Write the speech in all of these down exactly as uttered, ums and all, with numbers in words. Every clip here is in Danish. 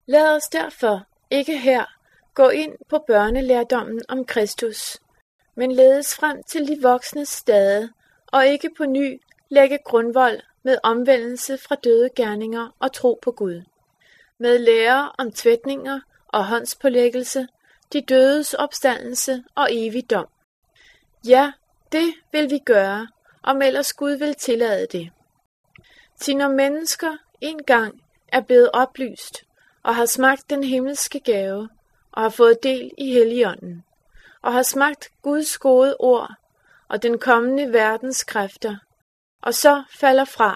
Lad os derfor ikke her gå ind på børnelærdommen om Kristus, men ledes frem til de voksnes stade og ikke på ny lægge grundvold med omvendelse fra døde gerninger og tro på Gud. Med lære om tvætninger og håndspålæggelse, de dødes opstandelse og evig dom. Ja, det vil vi gøre, om ellers Gud vil tillade det. Til når mennesker engang er blevet oplyst og har smagt den himmelske gave og har fået del i Helligånden og har smagt Guds gode ord og den kommende verdens kræfter, og så falder fra,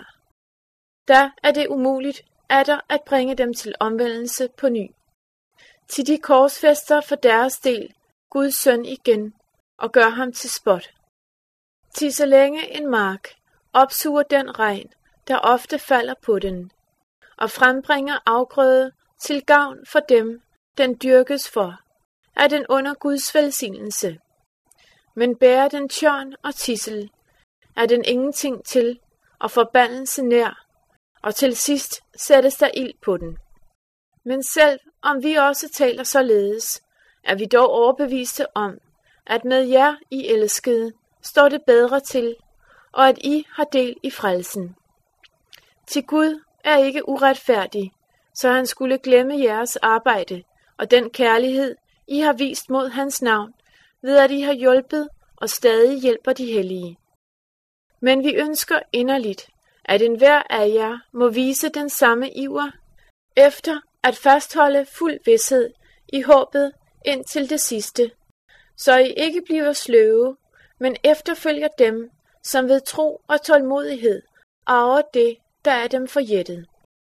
da er det umuligt atter at bringe dem til omvendelse på ny. Til de korsfæster for deres del Guds søn igen og gør ham til spot. Til så længe en mark opsuger den regn, der ofte falder på den, og frembringer afgrøde til gavn for dem, den dyrkes for, er den under Guds velsignelse. Men bærer den tjørn og tidsel, er den ingenting til, og forbandelse nær, og til sidst sættes der ild på den. Men selv om vi også taler således, er vi dog overbeviste om, at med jer, I elskede, står det bedre til, og at I har del i frelsen. Til Gud er ikke uretfærdig, så han skulle glemme jeres arbejde og den kærlighed, I har vist mod hans navn, ved at I har hjulpet og stadig hjælper de hellige. Men vi ønsker inderligt, at enhver af jer må vise den samme iver, efter at fastholde fuld vished i håbet indtil det sidste, så I ikke bliver sløve, men efterfølger dem, som ved tro og tålmodighed arver det, der er dem forjættet.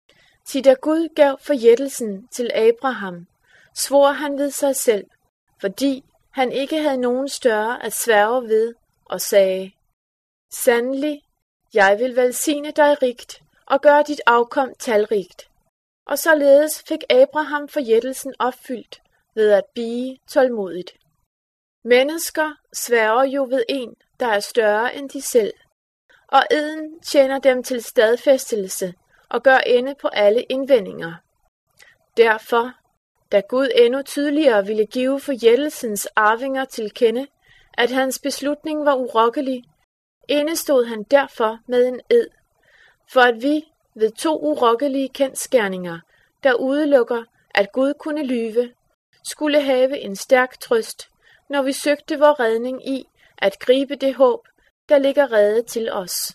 Til da Gud gav forjættelsen til Abraham, svor han ved sig selv, fordi han ikke havde nogen større at sværge ved, og sagde, sandelig, jeg vil velsigne dig rigt og gøre dit afkom talrigt. Og således fik Abraham forjættelsen opfyldt ved at blive tålmodigt. Mennesker sværger jo ved en, der er større end de selv, og eden tjener dem til stadfæstelse og gør ende på alle indvendinger. Derfor, da Gud endnu tydeligere ville give forjættelsens arvinger til kende, at hans beslutning var urokkelig, indestod han derfor med en ed, for at vi ved to urokkelige kendsgerninger, der udelukker, at Gud kunne lyve, skulle have en stærk trøst, når vi søgte vor redning i at gribe det håb, der ligger rede til os.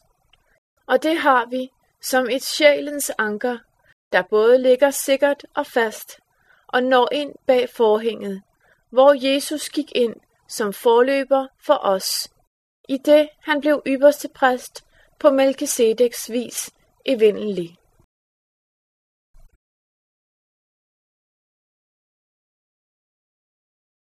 Og det har vi som et sjælens anker, der både ligger sikkert og fast, og når ind bag forhænget, hvor Jesus gik ind som forløber for os, i det han blev ypperste præst på Melkisedeks vis evindelig.